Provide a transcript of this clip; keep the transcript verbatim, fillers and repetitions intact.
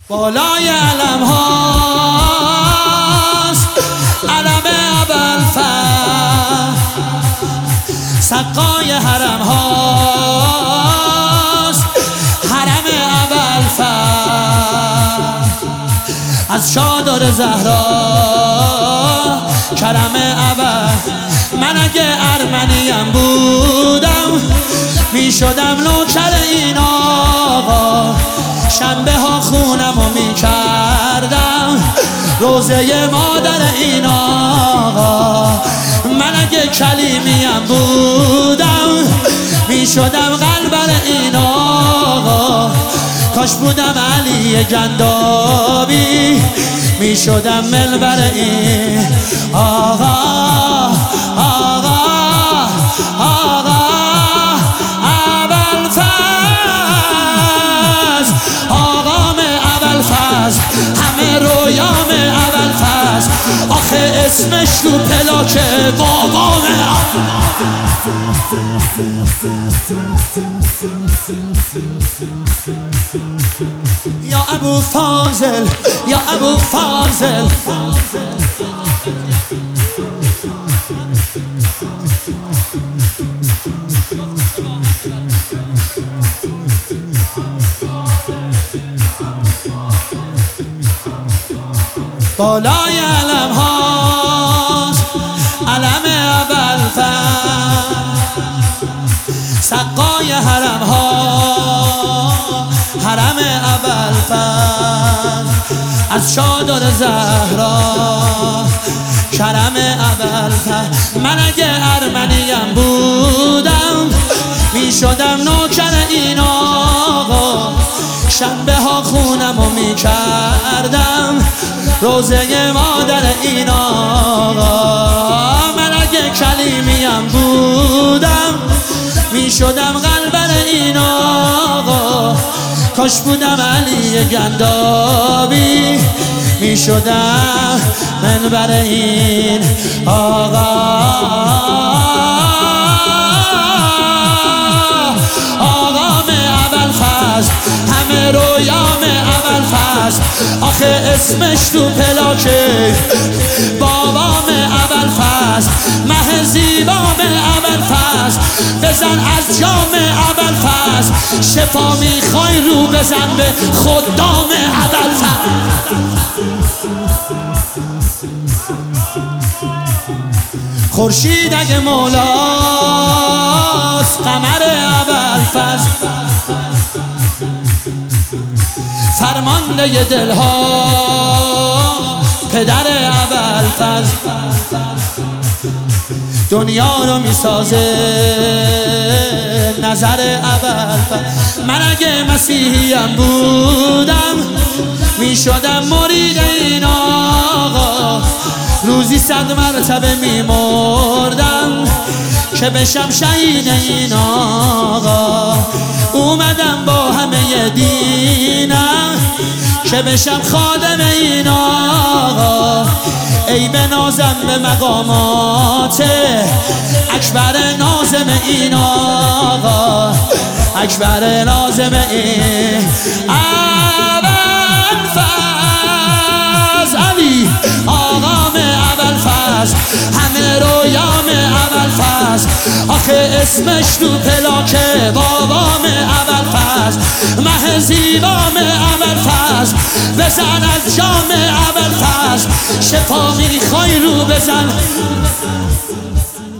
بالای علم هاست علم ابوالفضل، سقای حرم هاست حرم ابوالفضل. از چادر زهرا کرم ابوالفضل. من اگه ارمنیم بودم می شدم نوکر این آقا، شنبه ها خونمو می کردم روزه مادر این آقا. من اگه کلیمیم بودم می شدم قلبر این آقا، کاش بودم علی گندابی می شدم ملبر این آقا. آقا آقا ابوالفضل، آقام ابوالفضل، همه رویام ابوالفضل. آخه اسمش تو پلاکه بابام. یا ابو فاضل، یا ابو فاضل، بالای علم هاست علم ابوالفضل، سقای حرم ها حرم ابوالفضل. از چادر زهرا کرم ابوالفضل. من اگه ارمنیم بودم می شدم نوکر این آقا، شنبه ها خونمو می کردم روزه مادر این آقا. من اگه کلیمیم بودم می شدم قلبر این آقا، کاش بودم علی گندابی می شدم منبر این آقا. آقام ابوالفضل، همه رویام ابوالفضل. آخه اسمش تو پلاکه بابام ابوالفضل، مه زیبام ابوالفضل. بزن از جام ابوالفضل، شفا میخوای رو بزن به خدام ابوالفضل. خورشید اگه مولاست قمر ابوالفضل، فرمانده دلها پدر ابوالفضل. دنیا رو میسازه نظر ابوالفضل. من اگه مسیحیم بودم می شدم مرید این آقا، روزی صد مرتبه می مردم که بشم شهید این آقا. اومدم با همه دینم که بشم خادم این آقا. ای بنازم به مقامات اکبر ناظم این آقا، اکبر ناظم این ابوالفضل. علی آقام ابوالفضل، همه رویام ابوالفضل. آخه اسمش تو پلاکه بابام ابوالفضل، مه زیبام ابوالفضل. بزن از جام ابوالفضل، شفا میخوای رو بزن.